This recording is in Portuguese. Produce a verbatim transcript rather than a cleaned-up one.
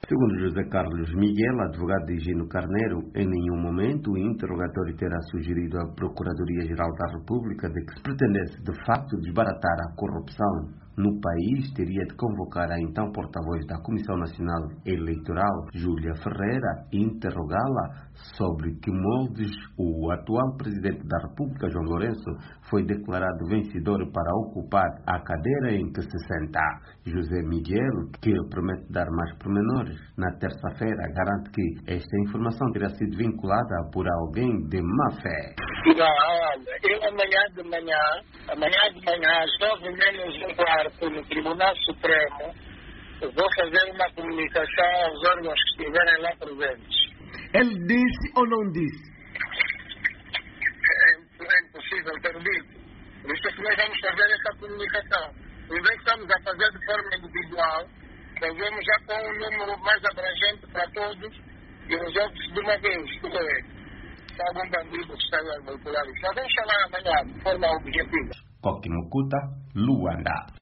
Segundo José Carlos Miguel, advogado de Gino Carneiro, em nenhum momento o interrogatório terá sugerido à Procuradoria-Geral da República de que se pretendesse de facto desbaratar a corrupção no país, teria de convocar a então porta-voz da Comissão Nacional Eleitoral, Júlia Ferreira, e interrogá-la sobre que moldes o atual presidente da República, João Lourenço, foi declarado vencedor para ocupar a cadeira em que se senta. José Miguel, que promete dar mais pormenores na terça-feira, garante que esta informação terá sido vinculada por alguém de má fé. Não, olha, eu amanhã de manhã, amanhã de manhã, às nove menos um quarto, no Tribunal Supremo, vou fazer uma comunicação aos órgãos que estiverem lá presentes. Ele disse ou não disse? É, é impossível ter dito. Por isso é que nós vamos fazer essa comunicação. Em vez de estamos a fazer de forma individual, fazemos já com um número mais abrangente para todos e resolve-se de uma vez. Tudo é. Se algum bandido que está a manipular isso, nós vamos chamar amanhã de forma objetiva. Coque Mucuta, Luanda.